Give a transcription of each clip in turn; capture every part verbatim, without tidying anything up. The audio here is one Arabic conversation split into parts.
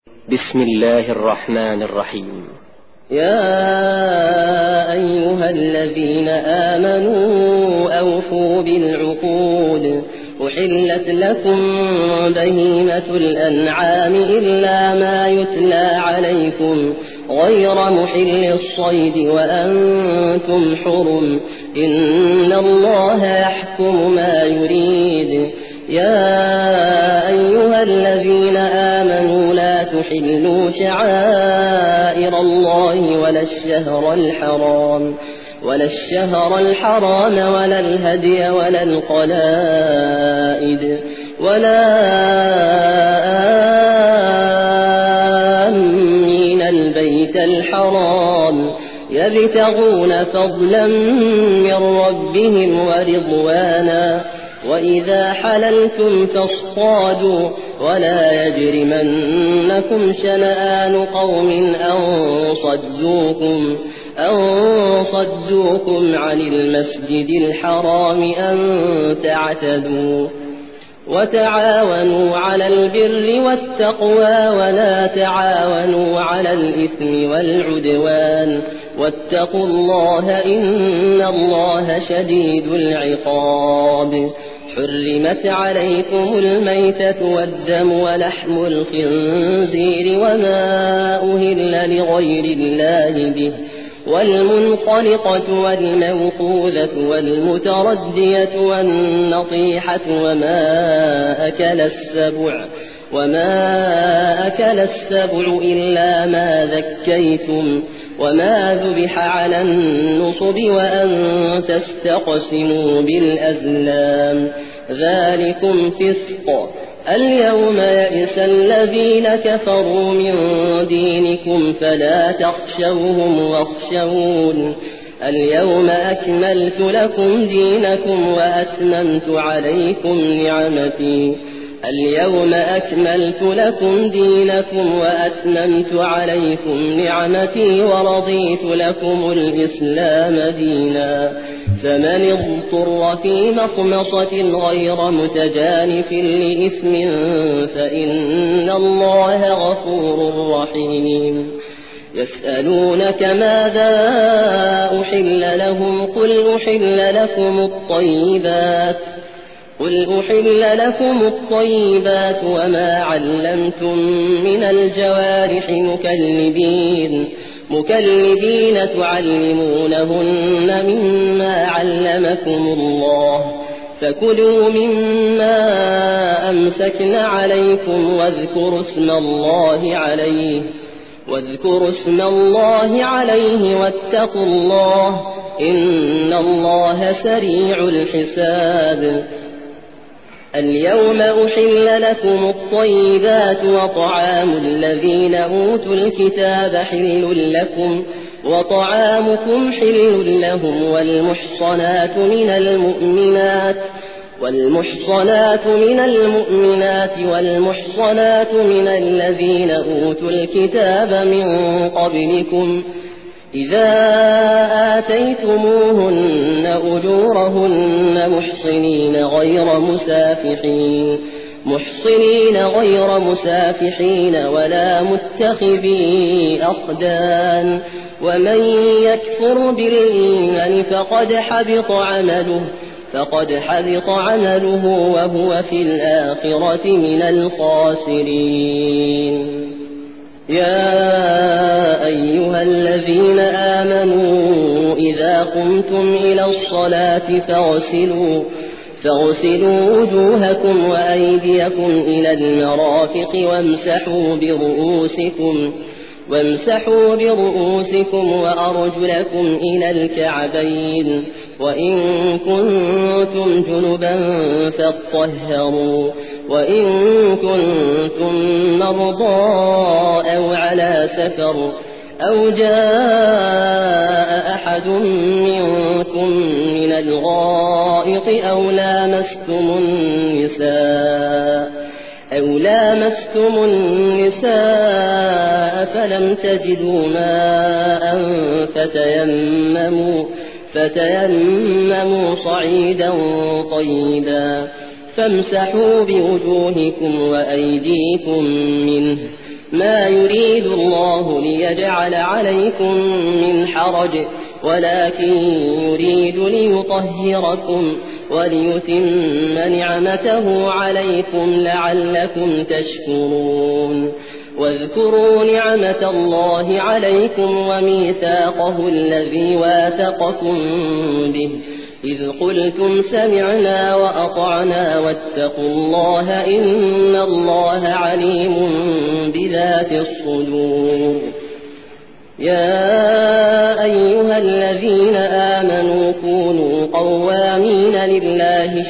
بسم الله الرحمن الرحيم. يا أيها الذين آمنوا أوفوا بالعقود أحلت لكم بهيمة الأنعام إلا ما يتلى عليكم غير محل الصيد وأنتم حرم إن الله يحكم ما يريد. يا أيها الذين آمنوا لا تحلوا شعائر الله ولا الشهر الحرام ولا الشهر الحرام ولا الهدي ولا القلائد ولا آمين البيت الحرام يبتغون فضلا من ربهم ورضوانا وإذا حللتم فاصطادوا ولا يجرمنكم شنآن قوم أن صدوكم أن صدوكم عن المسجد الحرام أن تعتدوا وتعاونوا على البر والتقوى ولا تعاونوا على الإثم والعدوان واتقوا الله إن الله شديد العقاب. حرمت عليكم الميتة والدم ولحم الخنزير وما أهل لغير الله به والمنخنقة والموقوذة والمتردية والنطيحة وما أكل السبع وما أكل السبع إلا ما ذكيتم وما ذبح على النصب وأن تستقسموا بالأزلام ذلكم فسق. اليوم يئس الذين كفروا من دينكم فلا تخشوهم واخشون. اليوم أكملت لكم دينكم وأتممت عليكم نعمتي اليوم أكملت لكم دينكم وأتممت عليكم نعمتي ورضيت لكم الإسلام دينا. فمن اضطر في مخمصة غير متجانف لإثم فإن الله غفور رحيم. يسألونك ماذا أحل لهم قل أحل لكم الطيبات قل أحل لكم الطيبات وما علمتم من الجوارح مكلبين مكلبين تعلمونهن مما علمكم الله فكلوا مما أمسكن عليكم واذكروا اسم الله عليه واذكروا اسم الله عليه واتقوا الله إن الله سريع الحساب. اليوم أحل لكم الطيبات وطعام الذين أوتوا الكتاب حل لكم وطعامكم حل لهم والمحصنات من المؤمنات والمحصنات من المؤمنات والمحصنات من الذين أوتوا الكتاب من قبلكم إذا آتيتموهن أجورهن محصنين غير مسافحين محصنين غير مسافحين ولا متخذي أخدان ومن يكفر بالإيمان فقد حبط عمله فقد حبط عمله وهو في الآخرة من الخاسرين. يا أيها الذين آمنوا إذا قمتم إلى الصلاة فاغسلوا فاغسلوا وجوهكم وأيديكم إلى المرافق وامسحوا برؤوسكم وامسحوا برؤوسكم وأرجلكم إلى الكعبين وإن كنتم جنبا فاطهروا وإن كنتم مرضى أو على سفر أو جاء أحد منكم من الغائط أو لامستم النساء أو لامستم النساء فلم تجدوا ماء فتيمموا فتيمموا صعيدا طيبا فامسحوا بوجوهكم وأيديكم منه ما يريد الله ليجعل عليكم من حرج ولكن يريد ليطهركم وليتم نعمته عليكم لعلكم تشكرون واذكروا نعمة الله عليكم وميثاقه الذي واثقكم به إذ قلتم سمعنا وأطعنا واتقوا الله إن الله عليم بذات الصدور يا أيها الذين آمنوا كونوا قوامين لله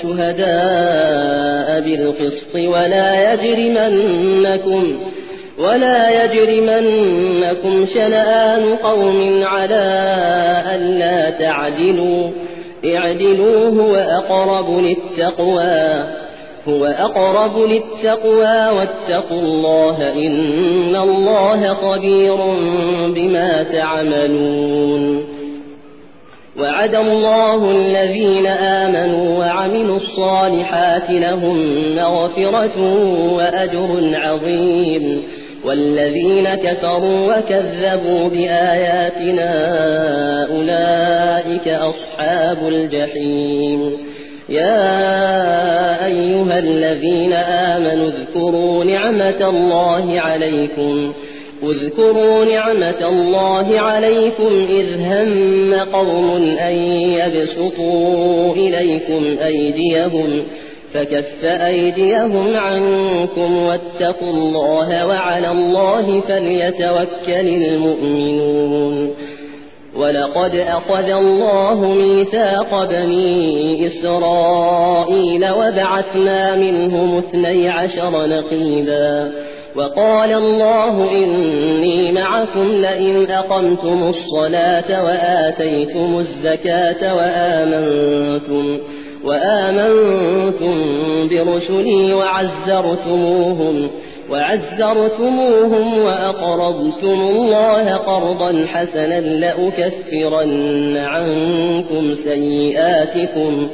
شهداء بالقسط ولا يجرمنكم ولا يجرمنكم شنآن قوم على ألا تعدلوا اعدلوا هو أقرب للتقوى هو أقرب للتقوى واتقوا الله إن الله خبير بما تعملون وعد الله الذين آمنوا وعملوا الصالحات لهم مغفرة وأجر عظيم والذين كفروا وكذبوا بآياتنا أولئك أصحاب الجحيم يا أيها الذين آمنوا اذكروا نعمة الله عليكم اذكروا نعمة الله عليكم إذ هم قوم أن يبسطوا إليكم أيديهم فكف أيديهم عنكم واتقوا الله وعلى الله فليتوكل المؤمنون ولقد أخذ الله ميثاق بني إسرائيل وبعثنا منهم اثني عشر نقيبا وقال الله إني معكم لئن أقمتم الصلاة وآتيتم الزكاة وآمنتم وآمنتم برسلي وعزرتموهم وعزرتموهم وأقرضتم الله قرضا حسنا لأكفرن عنكم سيئاتكم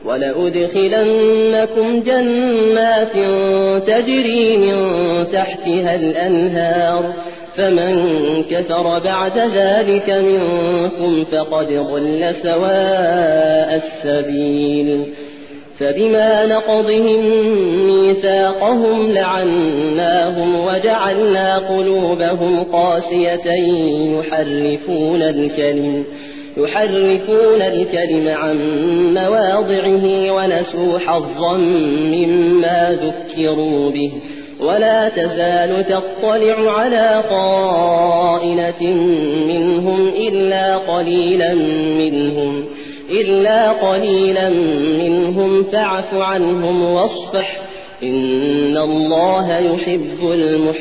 ولأدخلنكم جنات تجري من تحتها الأنهار فمن كفر بعد ذلك منكم فقد ضل سواء السبيل فبما نقضهم ميثاقهم لعناهم وجعلنا قلوبهم قاسية يحرفون الكلم يحرفون الكلم عن مواضعه ونسوا حظا مما ذكروا به ولا تزال تطلع على خائنة منهم إلا قليلا منهم إلا قليلا منهم فاعف عنهم واصفح إن الله يحب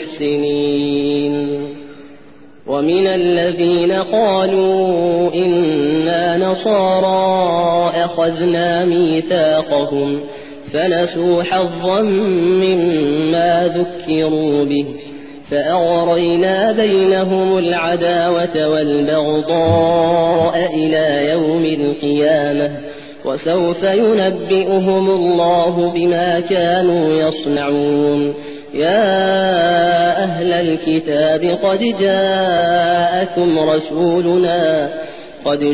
المحسنين ومن الذين قالوا إنا نصارى أخذنا ميثاقهم فنسوا حظا مما ذكروا به فأغرينا بينهم العداوة والبغضاء إلى يوم القيامة وسوف ينبئهم الله بما كانوا يصنعون يا أهل الكتاب قد جاءكم رسولنا قد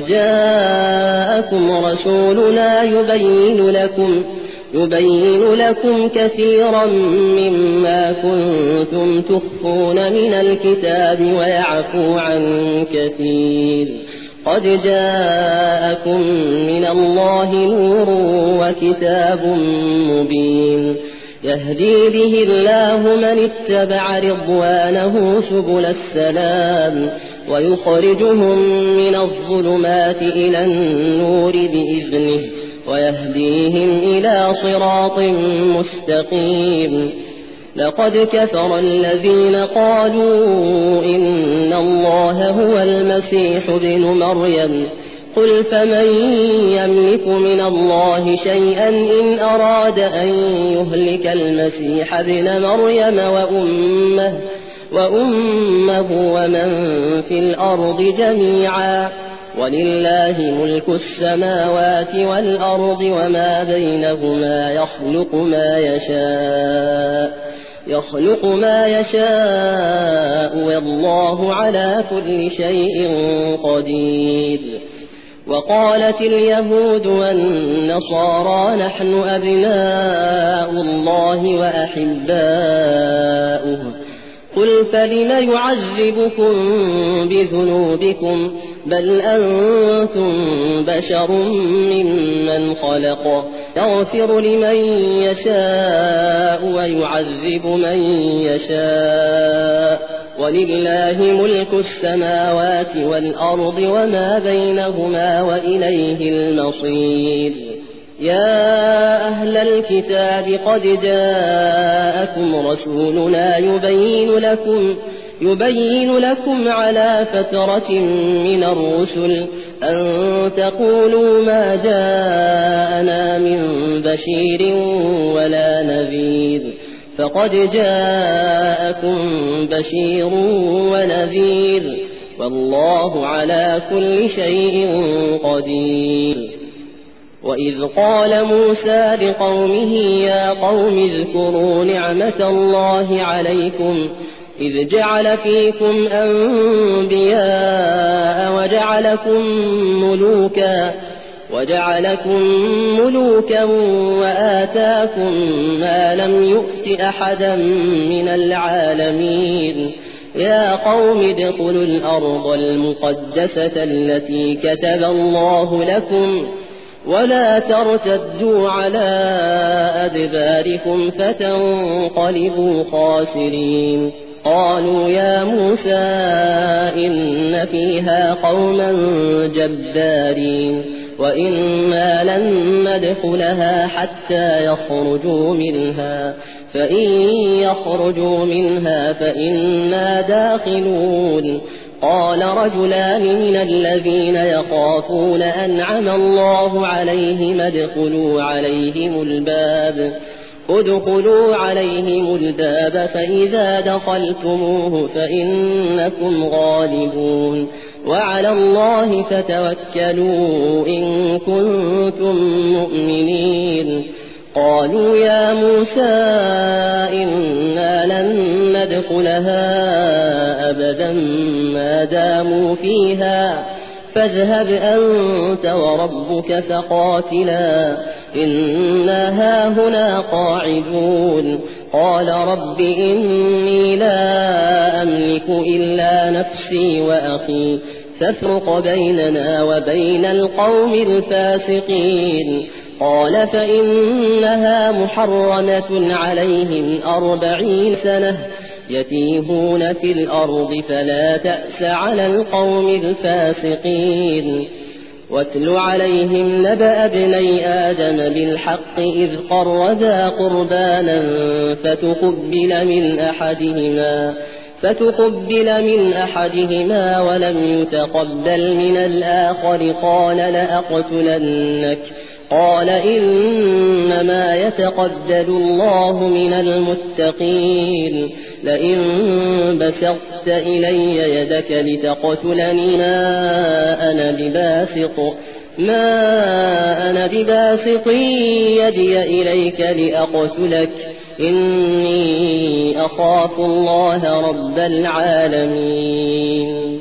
جاءكم رسولنا يبين لكم يبين لكم كثيرا مما كنتم تخفون من الكتاب ويعفو عن كثير قد جاءكم من الله نور وكتاب مبين يهدي به الله من اتبع رضوانه سبل السلام ويخرجهم من الظلمات إلى النور بإذنه ويهديهم إلى صراط مستقيم لقد كفر الذين قالوا إن الله هو المسيح ابن مريم قل فمن يملك من الله شيئا إن أراد أن يهلك المسيح ابن مريم وأمه, وأمه ومن في الأرض جميعا ولله ملك السماوات والأرض وما بينهما يخلق ما يشاء يخلق ما يشاء والله على كل شيء قدير. وقالت اليهود والنصارى نحن أبناء الله وأحباؤه قل فلم يعذبكم بذنوبكم بل أنتم بشر ممن خلق يغفر لمن يشاء ويعذب من يشاء ولله ملك السماوات والأرض وما بينهما وإليه المصير. يا أهل الكتاب قد جاءكم رسولنا يبين لكم يبين لكم على فترة من الرسل أن تقولوا ما جاءنا من بشير ولا نذير فقد جاءكم بشير ونذير والله على كل شيء قدير. وإذ قال موسى لقومه يا قوم اذكروا نعمة الله عليكم إذ جعل فيكم أنبياء وجعلكم ملوكا وجعلكم ملوكا وآتاكم ما لم يؤت أحدا من العالمين. يا قوم ادخلوا الأرض المقدسة التي كتب الله لكم ولا ترتدوا على أدباركم فتنقلبوا خاسرين. قالوا يا موسى إن فيها قوما جبارين وإنا لن ندخلها حتى يخرجوا منها فإن يخرجوا منها فإنا داخلون. قال رجلان من الذين يخافون أنعم الله عليهم ادخلوا عليهم الباب ادخلوا عليهم الباب فإذا دخلتموه فإنكم غالبون وعلى الله فتوكلوا إن كنتم مؤمنين. قالوا يا موسى إنا لن ندخلها أبدا ما داموا فيها فاذهب أنت وربك فقاتلا إنا هاهنا قاعدون. قال رب إني لا أملك إلا نفسي وأخي فافرق بيننا وبين القوم الفاسقين. قال فإنها محرمة عليهم أربعين سنة يتيهون في الأرض فلا تأس على القوم الفاسقين. واتل عليهم نبأ ابني آدم بالحق إذ قربا قربانا فتقبل من أحدهما فتقبل من أحدهما ولم يتقبل من الآخر قال لأقتلنك. قال إنما يتقبل الله من المتقين. لئن بسطت إلي يدك لتقتلني ما أنا بباسط ما أنا بباسط يدي إليك لأقتلك إني أخاف الله رب العالمين.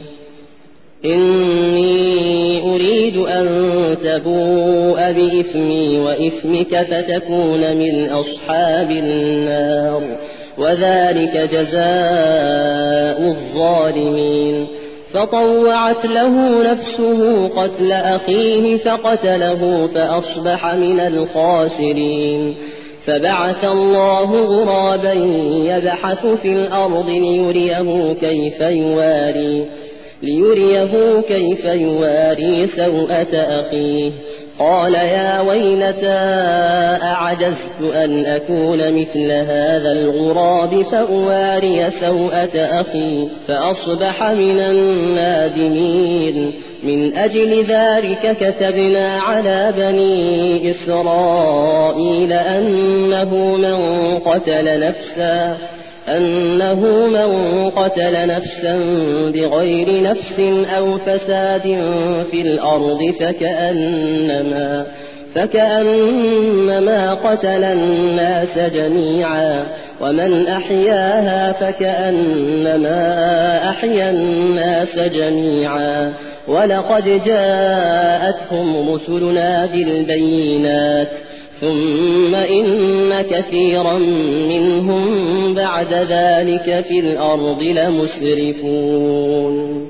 إني أريد أن تبوء بإثمي وإثمك فتكون من أصحاب النار وذلك جزاء الظالمين. فطوعت له نفسه قتل أخيه فقتله فأصبح من الخاسرين. فبعث الله غرابا يبحث في الأرض ليريه كيف يواري ليريه كيف يواري سوءة أخيه. قال يا ويلتى أعجزت أن أكون مثل هذا الغراب فأواري سوءة أخي فأصبح من النادمين. من أجل ذلك كتبنا على بني إسرائيل أنه من قتل نفسا أنه من قتل نفسا بغير نفس أو فساد في الأرض فكأنما فكأنما قتل الناس جميعا ومن أحياها فكأنما أحيا الناس جميعا ولقد جاءتهم رسلنا بالبينات ثم إن كثيرا منهم بعد ذلك في الأرض لمسرفون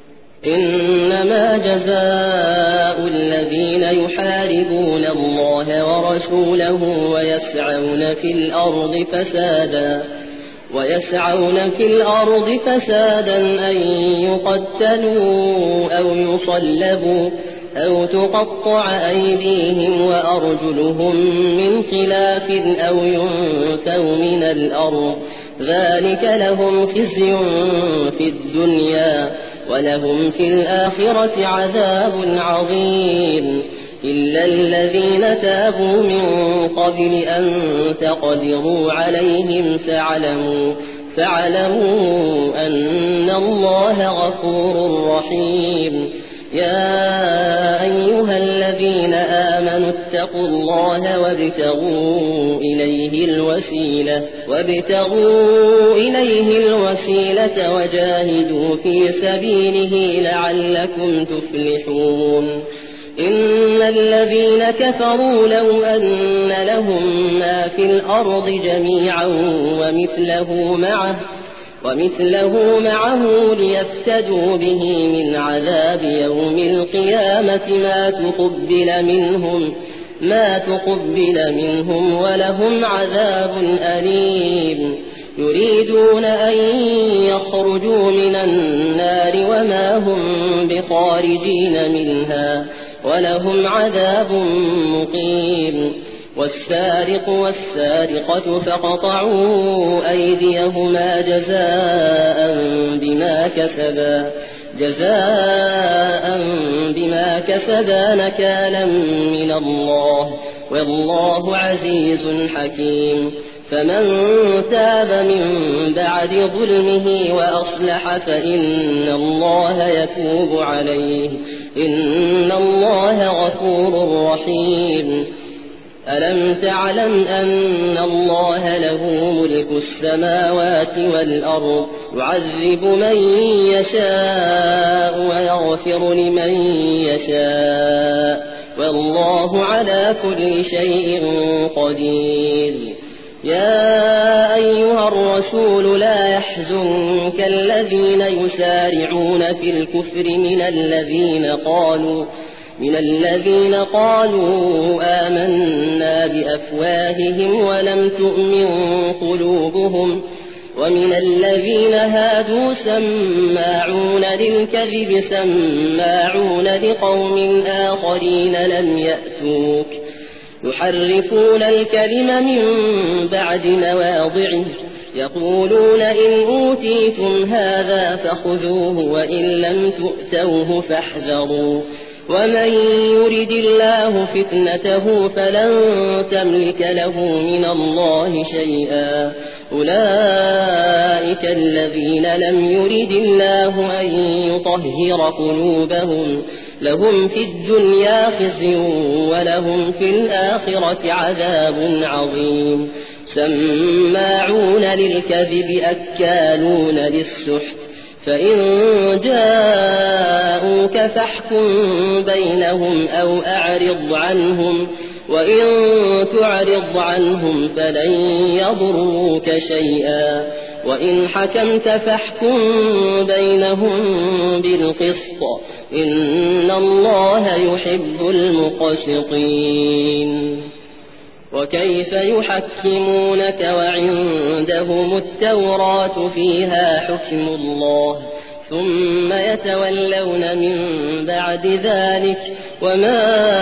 إنما جزاء الذين يحاربون الله ورسوله ويسعون في الأرض فسادا ويسعون في الأرض فسادا أن يقتلوا أو يصلبوا أو تقطع أيديهم وأرجلهم من خلاف أو ينفوا من الأرض ذلك لهم خزي في الدنيا ولهم في الآخرة عذاب عظيم إلا الذين تابوا من قبل أن تقدروا عليهم فاعلموا فاعلموا أن الله غفور رحيم يا أيها الذين آمنوا اتقوا الله وابتغوا إليه الوسيلة وابتغوا إليه الوسيلة وجاهدوا في سبيله لعلكم تفلحون إن الذين كفروا لو أن لهم ما في الأرض جميعا ومثله معه ومثله معه ليفتدوا به من عذاب يوم القيامة ما تقبل منهم ما تقبل منهم ولهم عذاب أليم يريدون أن يخرجوا من النار وما هم بخارجين منها ولهم عذاب مقيم والسارق والسارقة فقطعوا أيديهما جزاء بما كسبا جزاء بما كسبا نكالا من الله والله عزيز حكيم فمن تاب من بعد ظلمه وأصلح فإن الله يتوب عليه إن الله غفور رحيم ألم تعلم أن الله له ملك السماوات والأرض يعذب من يشاء ويغفر لمن يشاء والله على كل شيء قدير يا أيها الرسول لا يحزنك الذين يسارعون في الكفر من الذين قالوا من الذين قالوا آمنا بأفواههم ولم تؤمن قلوبهم ومن الذين هادوا سماعون للكذب سماعون لقوم آخرين لم يأتوك يحرفون الكلم من بعد مواضعه يقولون إن أوتيتم هذا فخذوه وإن لم تؤتوه فاحذروا ومن يرد الله فتنته فلن تملك له من الله شيئا أولئك الذين لم يرد الله أن يطهر قلوبهم لهم في الدنيا خزي ولهم في الآخرة عذاب عظيم سماعون للكذب أكالون للسحت فإن جاءوك فاحكم بينهم أو أعرض عنهم وإن تعرض عنهم فلن يضروك شيئا وإن حكمت فاحكم بينهم بالقسط إن الله يحب المقسطين وكيف يحكمونك وعندهم التوراة فيها حكم الله ثم يتولون من بعد ذلك وما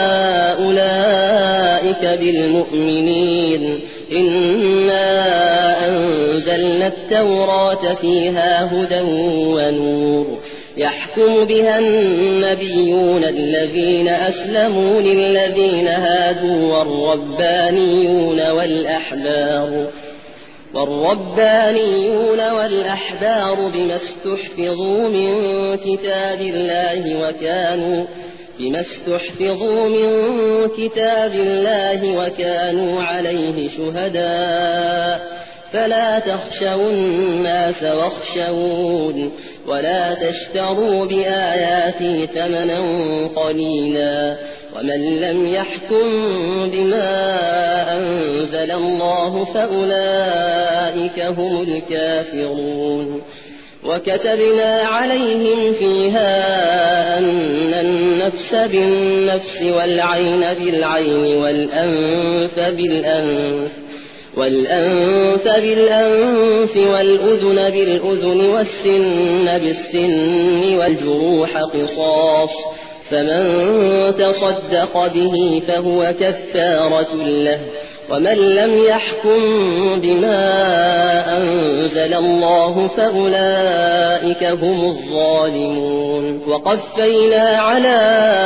أولئك بالمؤمنين إنا أنزلنا التوراة فيها هدى ونور يحكم بها النبيون الذين أسلموا للذين هادوا والربانيون والأحبار والربانيون والأحبار بما استحفظوا من كتاب الله وكانوا بما استحفظوا من كتاب الله وكانوا عليه شهداء فلا تخشوا الناس واخشون ولا تشتروا بآياتي ثمنا قليلا ومن لم يحكم بما أنزل الله فأولئك هم الكافرون وكتبنا عليهم فيها أن النفس بالنفس والعين بالعين والأنف بالأنف والأنف بالأنف والأذن بالأذن والسن بالسن والجروح قصاص فمن تصدق به فهو كفارة له ومن لم يحكم بما أنزل الله فأولئك هم الظالمون وقفينا على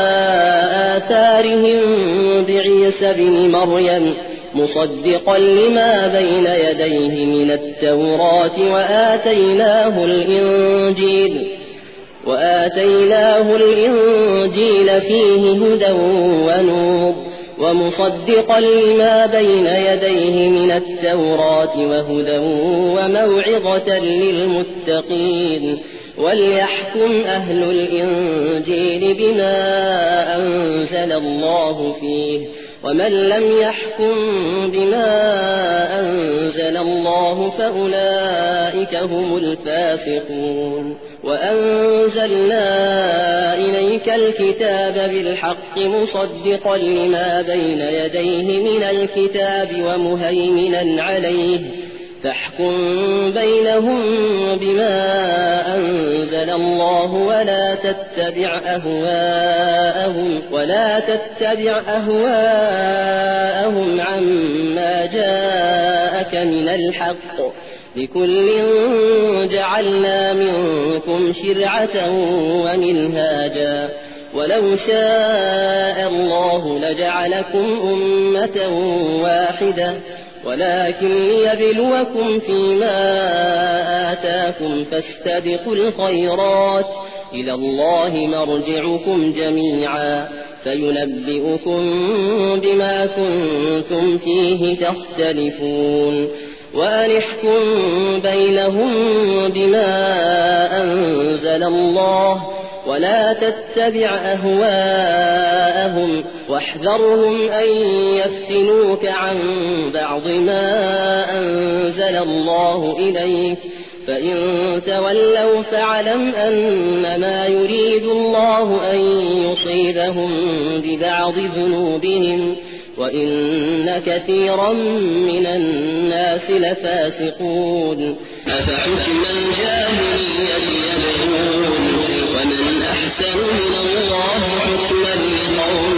آثارهم بعيسى بن مريم مصدقا لما بين يديه من التوراة وآتيناه الإنجيل وآتيناه الإنجيل فيه هدى ونور ومصدقا لما بين يديه من التوراة وهدى وموعظة للمتقين وليحكم أهل الإنجيل بما أنزل الله فيه ومن لم يحكم بما أنزل الله فأولئك هم الفاسقون وأنزلنا إليك الكتاب بالحق مصدقا لما بين يديه من الكتاب ومهيمنا عليه فاحكم بينهم بما أنزل الله ولا تتبع أهواءهم ولا تتبع أهواءهم عما جاءك من الحق لكل جعلنا منكم شرعة ومنهاجا ولو شاء الله لجعلكم أمة واحدة ولكن ليبلوكم فيما آتاكم فاستبقوا الخيرات إلى الله مرجعكم جميعا فينبئكم بما كنتم فيه تختلفون وأن احكم بينهم بما أنزل الله ولا تتبع أهواءهم واحذرهم أن يفتنوك عن بعض ما أنزل الله إليك فإن تولوا فاعلم أنما يريد الله أن يصيبهم ببعض ذنوبهم وإن كثيرا من الناس لفاسقون أفحكم الجاهلية يبغون ومن أحسن من الله حكما لقوم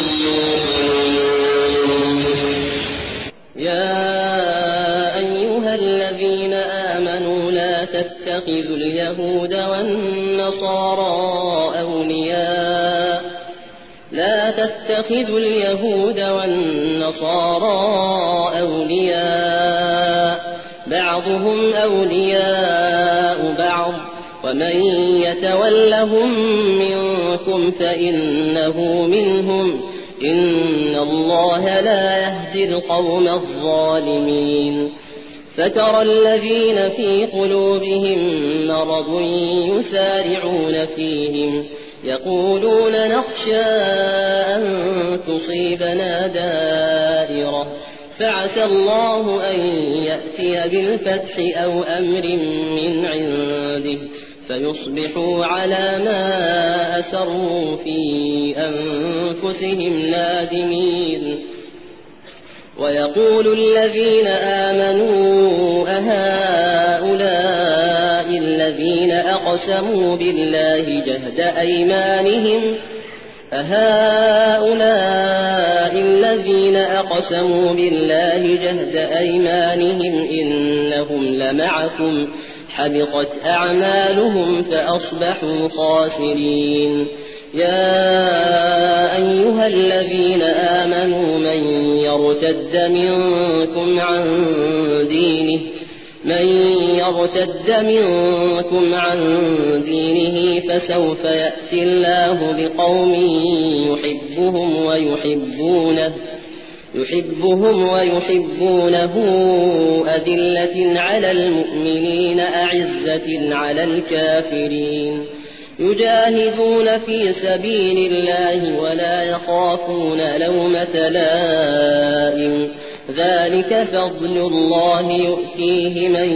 يوقنون يا أيها الذين آمنوا لا تتخذوا اليهود والنصارى أولياء لا تتخذوا اليهود والنصارى أولياء بعضهم أولياء بعض ومن يتولهم منكم فإنه منهم إن الله لا يهدي القوم الظالمين فترى الذين في قلوبهم مرض يسارعون فيهم يقولون نخشى أن تصيبنا دائرة فعسى الله أن يأتي بالفتح أو أمر من عنده فيصبحوا على ما أسروا في أنفسهم نادمين ويقول الذين آمنوا أهؤلاء الذين أقسموا بالله جهد أيمانهم أهؤلاء الذين أقسموا بالله جهد أيمانهم إنهم لمعكم حبطت أعمالهم فأصبحوا خاسرين يا أيها الذين آمنوا من يرتد منكم عن دينه من يرتد منكم عن دينه فسوف يأتي الله بقوم يحبهم ويحبونه يحبهم ويحبونه أذلة على المؤمنين أعزة على الكافرين يجاهدون في سبيل الله ولا يخافون لومة لائم ذلك فضل الله يؤتيه من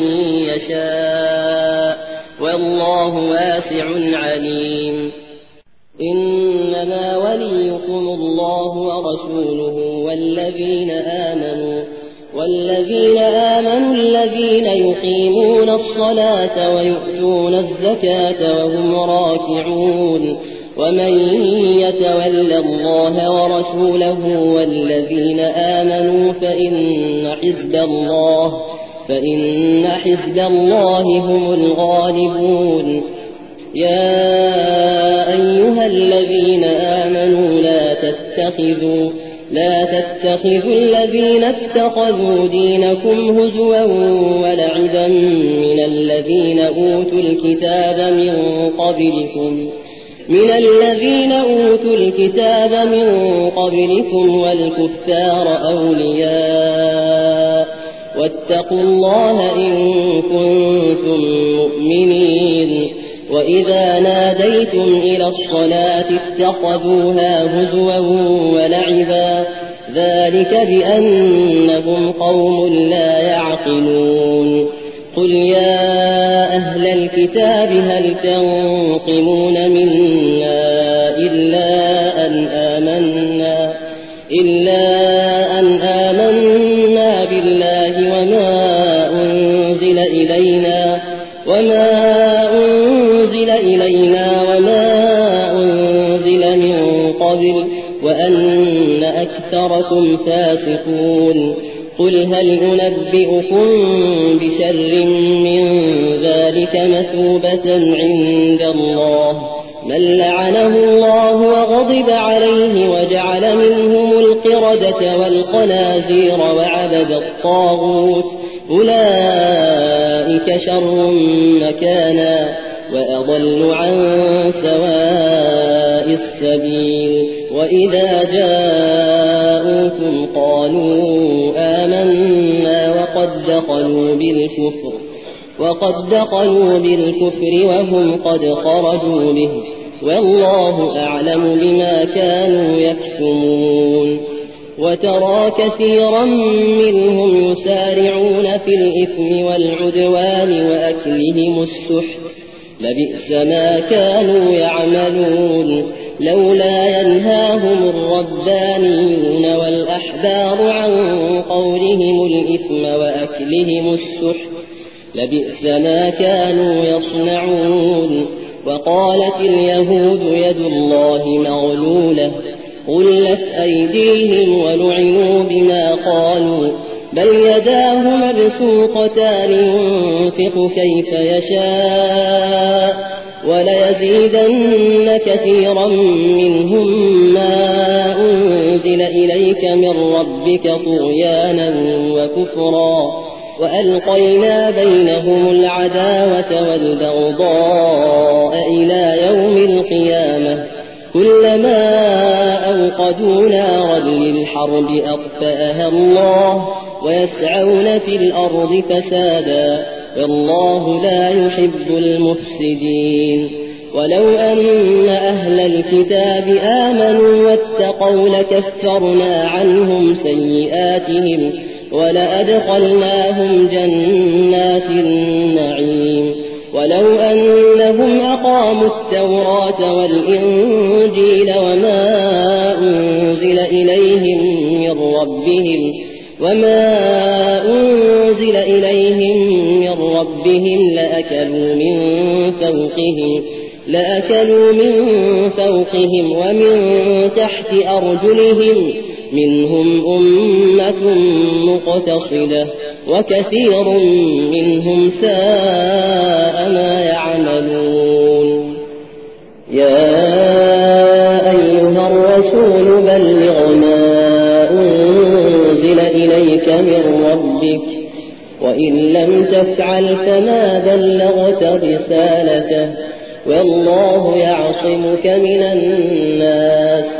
يشاء والله واسع عليم إنما وليكم الله ورسوله والذين آمنوا والذين آمنوا الذين يقيمون الصلاة ويؤتون الزكاة وهم راكعون ومن يتول الله ورسوله والذين آمنوا فإن حزب الله فإن حزب الله هم الغالبون يا أيها الذين آمنوا لا تتخذوا لا تتخذوا الذين اتخذوا دينكم هزوا ولعبا من الذين أوتوا الكتاب من قبلكم من الذين أوتوا الكتاب من قبلكم والكفار أولياء واتقوا الله إن كنتم مؤمنين وإذا ناديتم إلى الصلاة اتخذوها هزوا ولعبا ذلك بأنهم قوم لا يعقلون قل يا أهل الكتاب هل تنقمون منا إلا أن آمنا إلا أن آمنا بالله وما أنزل إلينا وما أنزل إلينا وما أنزل من قبل وأن أكثركم فاسقون قل هل أنبئكم بشر من ذلك مثوبة عند الله من لعنه الله وغضب عليه وجعل منهم القردة والخنازير وعبد الطاغوت أولئك شر مكانا وأضل عن سواء السبيل وإذا جاءوكم قالوا آمنا وقد دخلوا بالكفر وقد دخلوا بالكفر وهم قد خرجوا به والله أعلم بما كانوا يكتمون وترى كثيرا منهم يسارعون في الإثم والعدوان وأكلهم السحت لبئس ما كانوا يعملون لولا ينهاهم الربانيون والأحبار عن قولهم الإثم وأكلهم السحت لبئس ما كانوا يصنعون وقالت اليهود يد الله مغلولة غلت أيديهم ولعنوا بما قالوا بل يداه مبسوطتان ينفق كيف يشاء وليزيدن كثيرا منهم ما أنزل إليك من ربك طغيانا وكفرا وألقينا بينهم العداوة والبغضاء إلى يوم القيامة كلما أوقدوا نارا للحرب أطفأها الله ويسعون في الأرض فسادا والله لا يحب المفسدين ولو أن أهل الكتاب آمنوا واتقوا لكفرنا عنهم سيئاتهم ولأدخلناهم جنات النعيم ولو أنهم أقاموا التوراة والإنجيل وما أنزل إليهم من ربهم وما أنزل إليهم من ربهم لأكلوا من فوقهم لأكلوا من فوقهم ومن تحت أرجلهم منهم أمة مقتصدة وكثير منهم ساء ما يعملون يا أيها الرسول بلغ ما أنزل إليك من ربك وإن لم تفعل فما بلغت رسالته والله يعصمك من الناس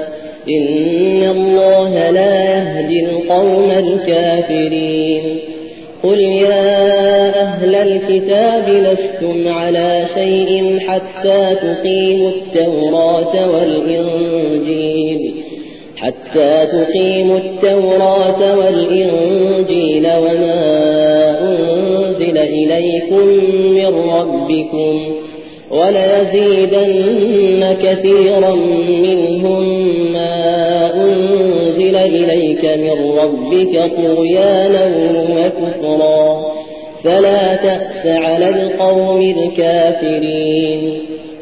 إن الله لا يهدي القوم الكافرين قل يا أهل الكتاب لستم على شيء حتى تقيموا التوراة والإنجيل حتى تقيموا التوراة والإنجيل وما أنزل إليكم من ربكم وليزيدن كثيرا منهم ما أنزل إليك من ربك طغيانا وكفرا فلا تأس على القوم الكافرين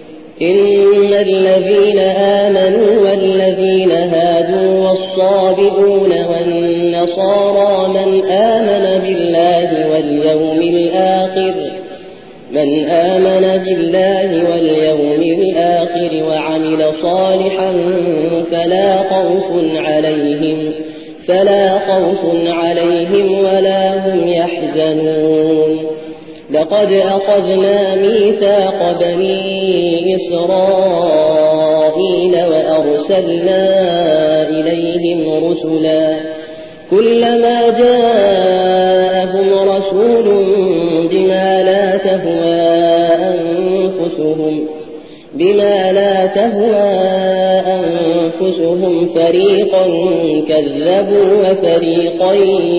إن الذين آمنوا والذين هادوا والصابئون والنصارى من آمن بالله واليوم الآخر من آمن بالله واليوم الآخر وعمل صالحا فلا خوف عليهم فلا خوف عليهم ولا هم يحزنون لقد أخذنا ميثاق بني إسرائيل وأرسلنا إليهم رسلا كلما جاءهم رسول بما لا تهوى أنفسهم بما لا تهوى أنفسهم فريقا كذبوا وفريقا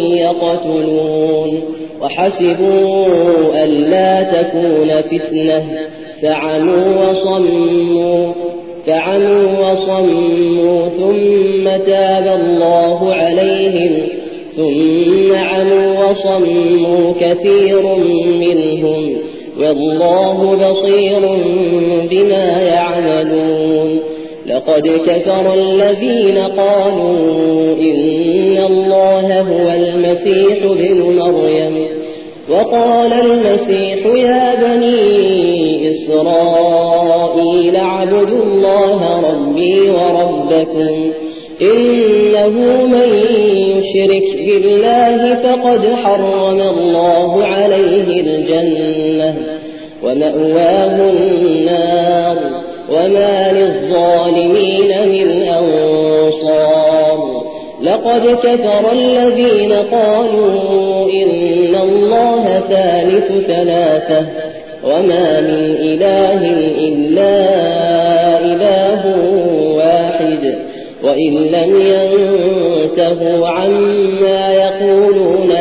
يقتلون وحسبوا ألا تكون فتنة فعموا وصموا فعموا وصموا ثم تاب الله عليهم ثم عموا وصموا كثير منهم والله بصير بما يعملون لقد كفر الذين قالوا إن الله هو المسيح ابن مريم وقال المسيح يا بني إسرائيل اعبدوا الله ربي وربكم إنه من يشرك بالله فقد حرم الله عليه الجنة ومأواه النار وما للظالمين من أنصار لقد كفر الذين قالوا إن الله ثالث ثلاثة وما من إله إلا إله واحد وإن لم ينتهوا عما يقولون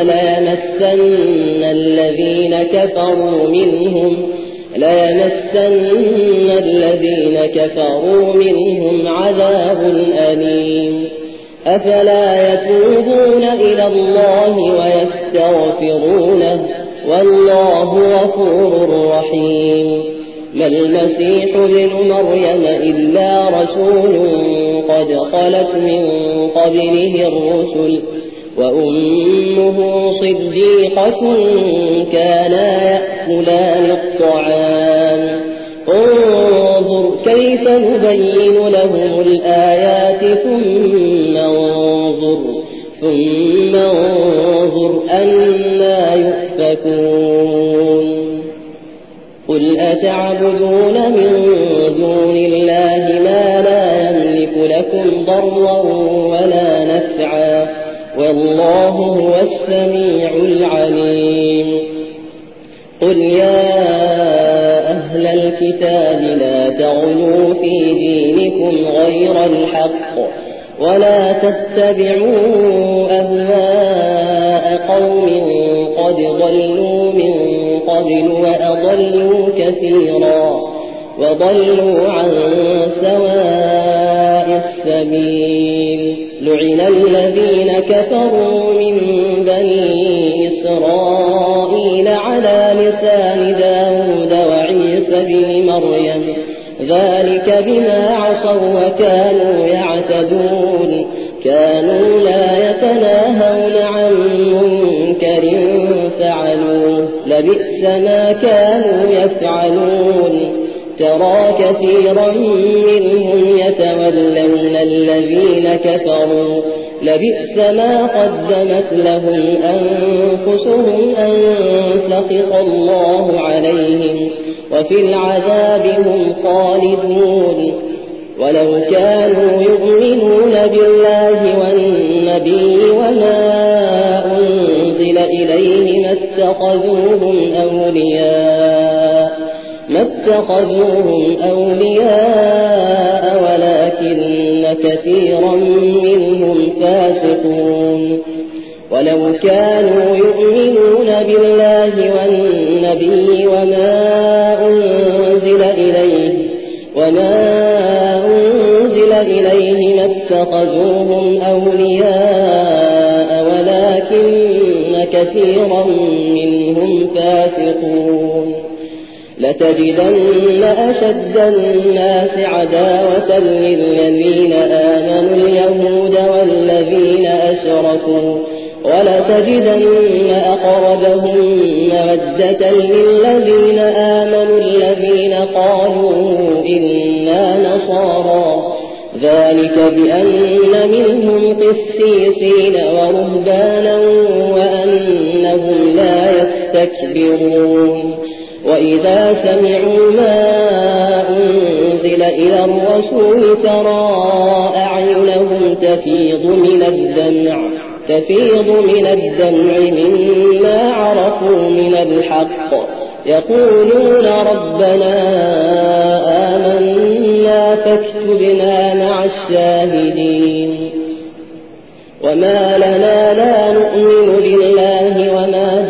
ليمسن الذين كفروا منهم ليمسن الذين كفروا منهم عذاب أليم أفلا يتوبون إلى الله ويستغفرونه والله غفور رحيم ما المسيح ابن مريم إلا رسول قد خلت من قبله الرسل وأمه صديقة كانا يأكلان الطعام انظر كيف نبين لهم الآيات ثم انظر ثم انظر أنا يؤفكون قل أتعبدون من دون الله ما لا يملك لكم ضرا ولا نفعا والله هو السميع العليم قل يا أهل الكتاب لا تغلوا في دينكم غير الحق ولا تتبعوا أهواء قوم قد ضلوا من قبل وأضلوا كثيرا وضلوا عن سواء السبيل لعن الذين كفروا من بني إسرائيل على لسان داود وعيسى بن مريم ذلك بما عصوا وكانوا يعتدون كانوا لا يتناهون عن منكر فعلوه لبئس ما كانوا يفعلون ترى كثيرا منهم يتولون الذين كفروا لبئس ما قدمت لهم أنفسهم أن سخط الله عليهم وفي العذاب هم خالدون ولو كانوا يؤمنون بالله والنبي وما أنزل إليه ما اتخذوهم أولياء ما اتخذوهم أولياء ولكن كثيرا منهم فاسقون ولو كانوا يؤمنون بالله والنبي وما أنزل إليه وما أنزل إليه ما اتخذوهم أولياء ولكن كثيرا منهم فاسقون لتجدن أشد الناس عداوة للذين آمنوا اليهود والذين أشركوا ولتجدن أقربهم مودة للذين آمنوا الذين قالوا إنا نصارى ذلك بأن منهم قسيسين ورهبانا وأنهم لا يستكبرون وإذا سمعوا ما أنزل إلى الرسول ترى أعينهم تفيض من الدمع تفيض من الدمع مما عرفوا من الحق يقولون ربنا آمنا فاكتبنا مع الشاهدين وما لنا لا نؤمن بالله وما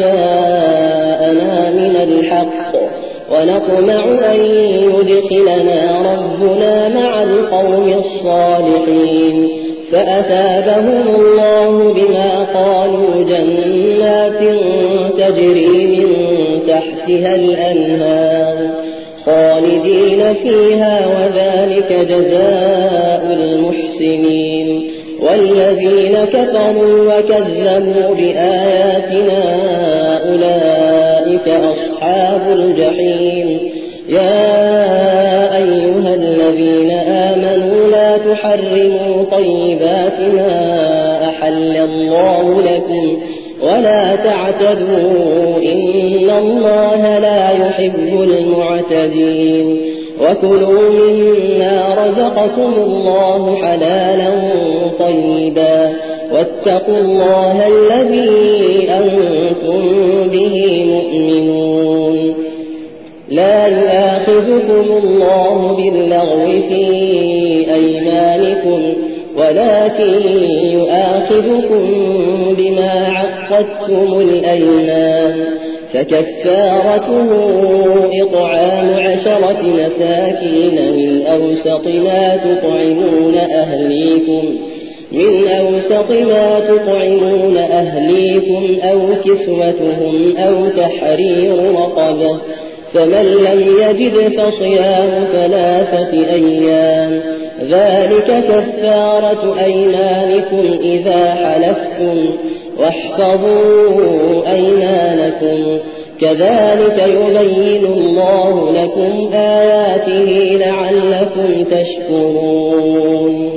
جاءنا من الحق ونطمع أن يدخلنا ربنا مع القوم الصالحين فأثابهم الله بما قالوا جنات تجري من تحتها الأنهار خالدين فيها وذلك جزاء المحسنين والذين كفروا وكذبوا بآياتنا أولئك أصحاب الجحيم يا أيها الذين آمنوا لا تحرموا طيبات ما أحل الله لكم ولا تعتدوا إن الله لا يحب المعتدين وكلوا مما رزقكم الله حلالا طيبا واتقوا الله الذي أنتم به مؤمنون لا يؤاخذكم الله باللغو في أيمانكم ولكن يؤاخذكم بما عقدتم الأيمان فكفارته إطعام عشرة مساكين من أوسط ما تطعمون أهليكم من أوسط ما تطعمون أهليكم أو كسوتهم أو تحرير رقبة فمن لم يجد فصيام ثلاثة أيام ذلك كفارة أيمانكم إذا حلفتم واحفظوا أيمانكم كذلك يبين الله لكم آياته لعلكم تشكرون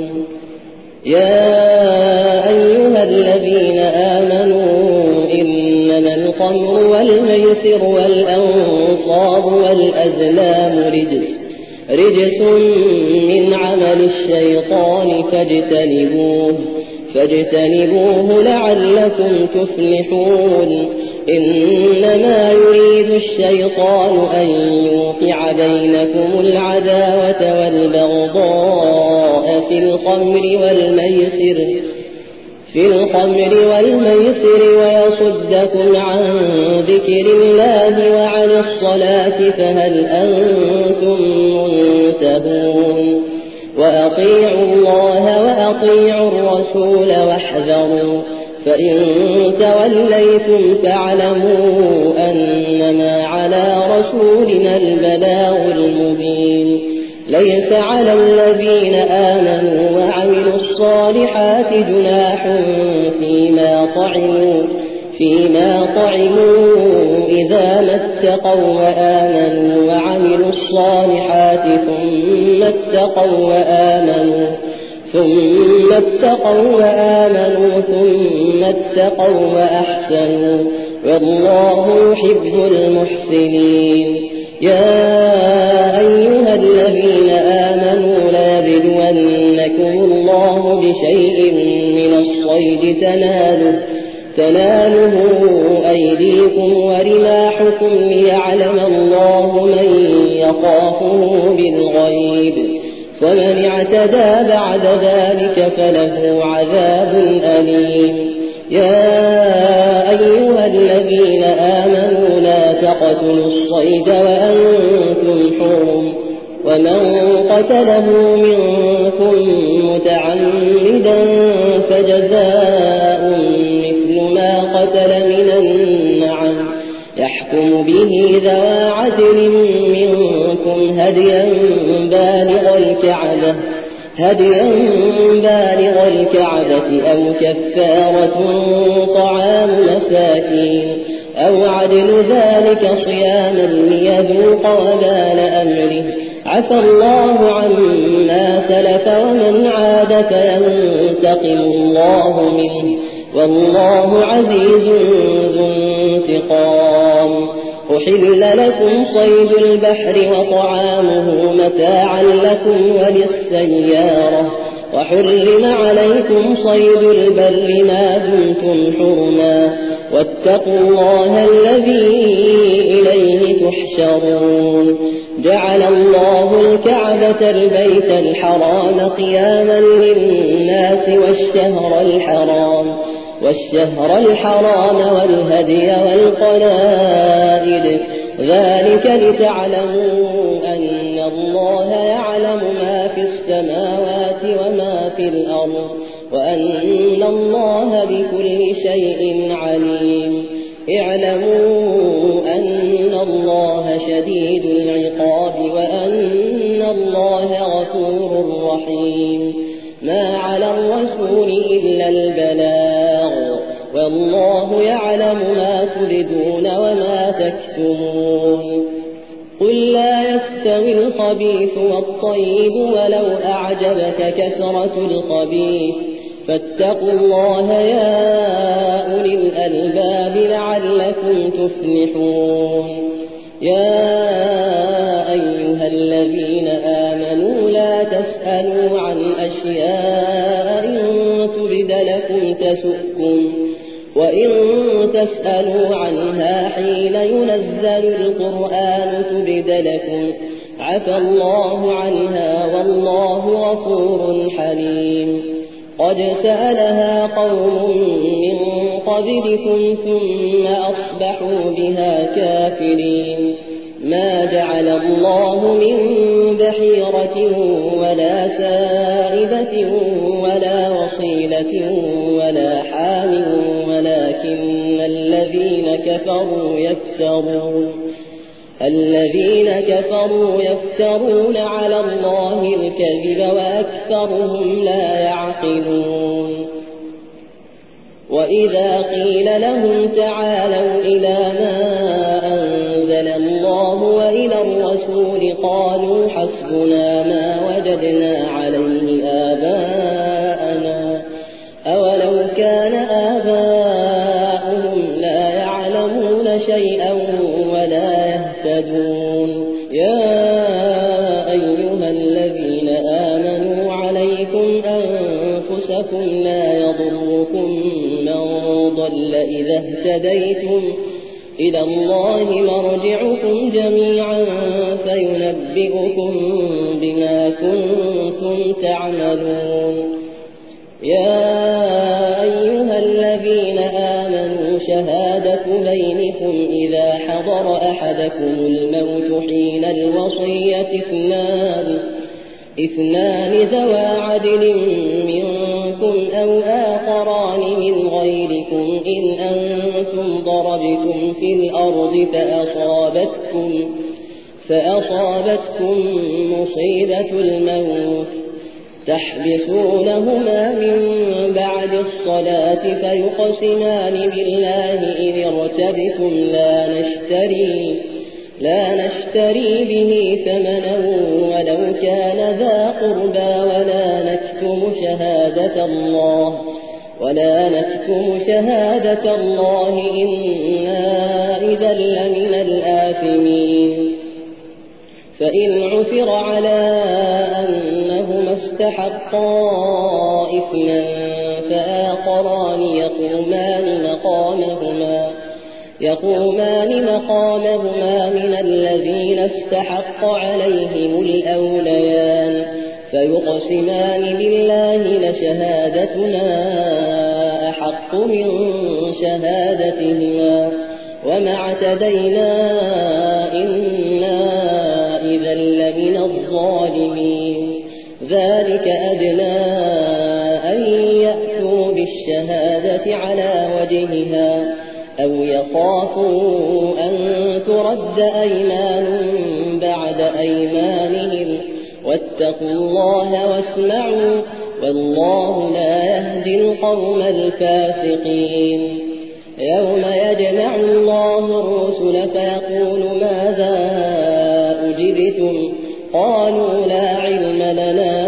يا أيها الذين آمنوا إنما الخمر والميسر والأنصاب والأزلام رجس رجس من عمل الشيطان فاجتنبوه فاجتنبوه لعلكم تفلحون إنما يريد الشيطان أن يوقع بينكم العداوة والبغضاء في الخمر والميسر في الخمر والميسر ويصدكم عن ذكر الله وعن الصلاة فهل أنتم منتهون وأطيعوا الله وأطيعوا الرسول واحذروا فإن توليتم فاعلموا أنما على رسولنا البلاغ المبين ليس على الذين آمنوا وعملوا الصالحات جناح فيما طعموا فيما طعموا إذا ما اتقوا وآمنوا وعملوا الصالحات ثم اتقوا وآمنوا ثم اتقوا وآمنوا ثم اتقوا وأحسنوا والله يحب المحسنين يا أيها الذين آمنوا لا يجدوا تناله أيديكم ورماحكم ليعلم الله من يخافه بالغيب فمن اعتدى بعد ذلك فله عذاب أليم. يا أيها الذين آمنوا لا تقتلوا الصيد وأنتم حرم ومن قتله منكم متعمدا فجزاء مثل ما قتل من النعم يحكم به ذوى عدل منكم هديا بالغ الكعبة هديا بالغ الكعبة أو كفارة طعام مساكين أو عدل ذلك صياما ليذوق وبال أمره عفى الله عما سلف ومن عاد فينتقم الله منه والله عزيز ذو انتقام. أحل لكم صيد البحر وطعامه متاعا لكم وللسيارة وحرم عليكم صيد البر ما دمتم حرما واتقوا الله الذي إليه تحشرون. جعل الله الكعبة البيت الحرام قياما للناس والشهر الحرام والشهر الحرام والهدي والقلائد ذلك لتعلموا أن الله يعلم ما في السماوات وما في الأرض وأن الله بكل شيء عليم. اعلموا أن الله شديد العقاب وأن الله غفور رحيم. ما على الرسول إلا البلاغ والله يعلم ما تبدون وما تكتمون. قل لا يستوي الخبيث والطيب ولو أعجبك كثرة الخبيث فاتقوا الله يا أولي الألباب لعلكم تفلحون. يا أيها الذين آمنوا لا تسألوا عن أشياء إن تبد لكم تسؤكم وإن تسألوا عنها حين ينزل القرآن تبد لكم عفى الله عنها والله غفور حليم. قد سألها قوم من قبلكم ثم أصبحوا بها كافرين. ما جعل الله من بحيرة ولا سائبة ولا وصيلة ولا حام ولكن الذين كفروا يفترون الذين كفروا يفترون على الله الكذب وأكثرهم لا يعقلون. وإذا قيل لهم تعالوا إلى ما أنزل الله وإلى الرسول قالوا حسبنا ما وجدنا عليه آباءنا أولو كان آباؤهم لا يعلمون شيئا ولا يهتدون. يا أيها الذين آمنوا عليكم أنفسكم لا يضركم من ضل إذا اهتديتم إلى الله مرجعكم جميعا فينبئكم بما كنتم تعملون. يا أيها الذين آمنوا شهادة بينكم إذا حضر أحدكم الموت حين الوصية اثنان اثنان ذوى عدل منكم أو آخران من غيركم إن أنتم ضربتم في الأرض فأصابتكم فأصابتكم مصيبة الموت تحبسونهما من بعد الصلاة فيقسمان بالله إن ارتبتم لا نشتري لا نشتري به ثمنا ولو كان ذا قربى ولا نكتم شهادة الله ولا نكتم شهادة الله إنا إذا لمن الآثمين. فإن عثر على أنهما استحقا إثما فآخران يقومان مقام يقومان مقامهما من الذين استحق عليهم الأوليان فيقسمان بالله لشهادتنا أحق من شهادتهما وما اعتدينا إنا إذا لمن الظالمين ذلك أدنى أن يأتوا بالشهادة على وجهها أو يخافوا أن ترد أيمان بعد أيمانهم واتقوا الله واسمعوا والله لا يهدي القوم الفاسقين يوم يجمع الله الرسل فيقول ماذا أجبتم قالوا لا علم لنا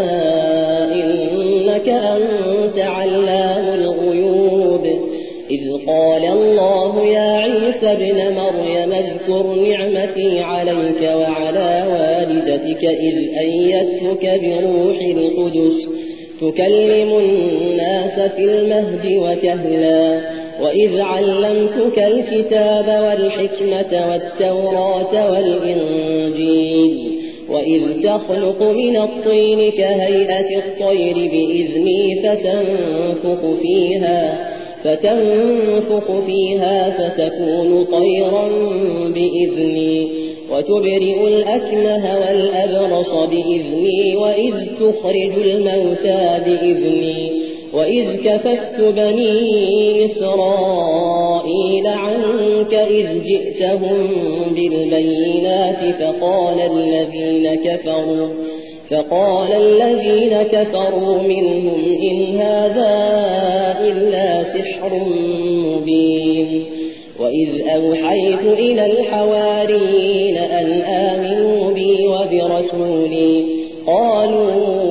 إنك أنت علام الغيوب إذ قال الله يا عيسى ابن مريم اذكر نعمتي عليك وعلى والدتك إذ أيدتك بروح القدس تكلم الناس في المهد وكهلا وإذ علمتك الكتاب والحكمة والتوراة والإنجيل وإذ تخلق من الطين كهيئة الطير بإذني فتنفخ فيها فتنفخ فيها فتكون طيرا بإذني وتبرئ الأكمه والأبرص بإذني وإذ تخرج الموتى بإذني وإذ كففت بني إسرائيل عنك إذ جئتهم بالبينات فقال الذين كفروا فقال الذين كفروا منهم إن هذا إلا سحر مبين وإذ أوحيت إلى الحواريين أن آمنوا بي وبرسولي قالوا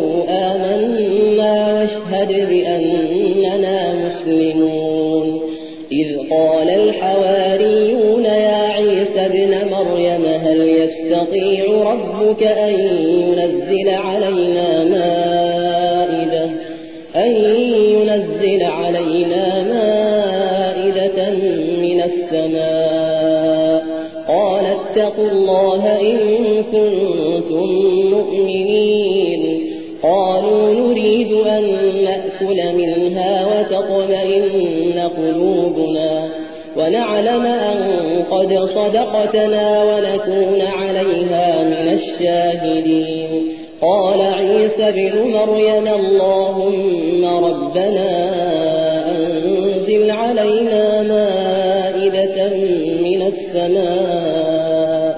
آمنا واشهد بأننا مسلمون إذ قال الحواريون يا عيسى ابن مريم هل يستطيع ربك أن ينزل علينا مائدة أن ينزل علينا مائدة من السماء قال اتقوا الله إن كنتم مؤمنين قالوا نريد أن نأكل منها وتطمئن قلوبنا ونعلم أن قد صدقتنا ونكون عليها من الشاهدين قال عيسى ابن مريم اللهم ربنا أنزل علينا مائدة من السماء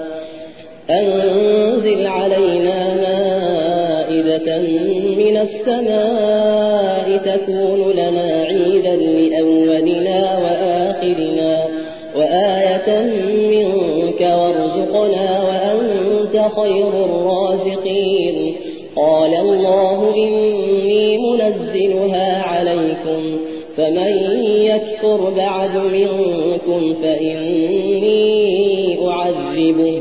أنزل علينا مائدة من السماء تكون لنا عيدا لأولنا وآخرنا وآية منك وارزقنا وأنت خير الرازقين قال الله إني منزلها عليكم فمن يكفر بعد منكم فإني أعذبه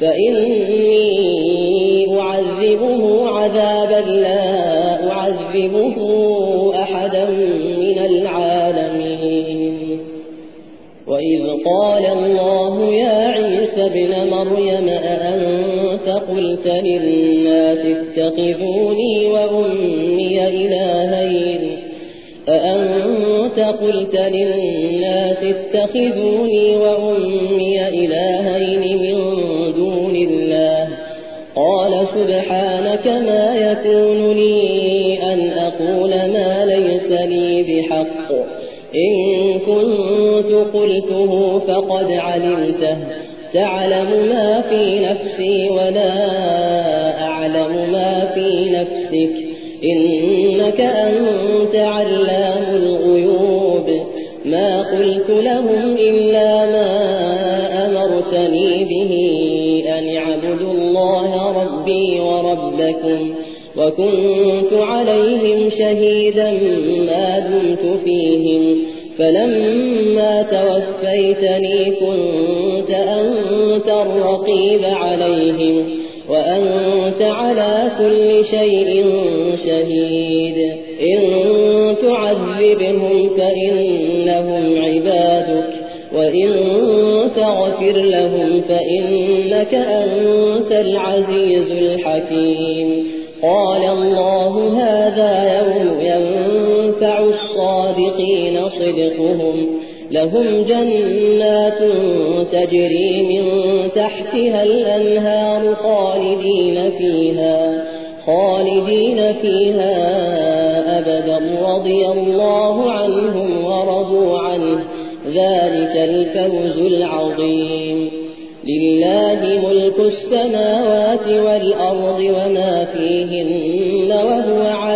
فإني أعذبه عذابا لا أعذبه أحدا من العالمين وإذ قال الله يا عيسى ابن مريم أأنت قلت للناس اتخذوني وأمي إلهين أأنت قلت للناس اتخذوني وأمي إلهين من دون الله قال سبحانك ما يكون لي أن أقول ما ليس لي بحق إن كنت قلته فقد علمته تعلم ما في نفسي ولا أعلم ما في نفسك إنك أنت علام الغيوب ما قلت لهم إلا ما أمرتني به أن اعبدوا الله ربي وربكم وكنت عليهم شهيدا ما دمت فيهم فلما توفيتني كنت أنت الرقيب عليهم وأنت على كل شيء شهيد إن تعذبهم فإنهم عبادك وإن تغفر لهم فإنك أنت العزيز الحكيم. قال الله هذا يوم ينفع الصادقين صدقهم، لهم جنات تجري من تحتها الأنهار خالدين فيها خالدين فيها أبدا رضي الله عنهم ورضوا عنه، ذلك الفوز العظيم. لله ملك السماوات والأرض وما فيهن وهو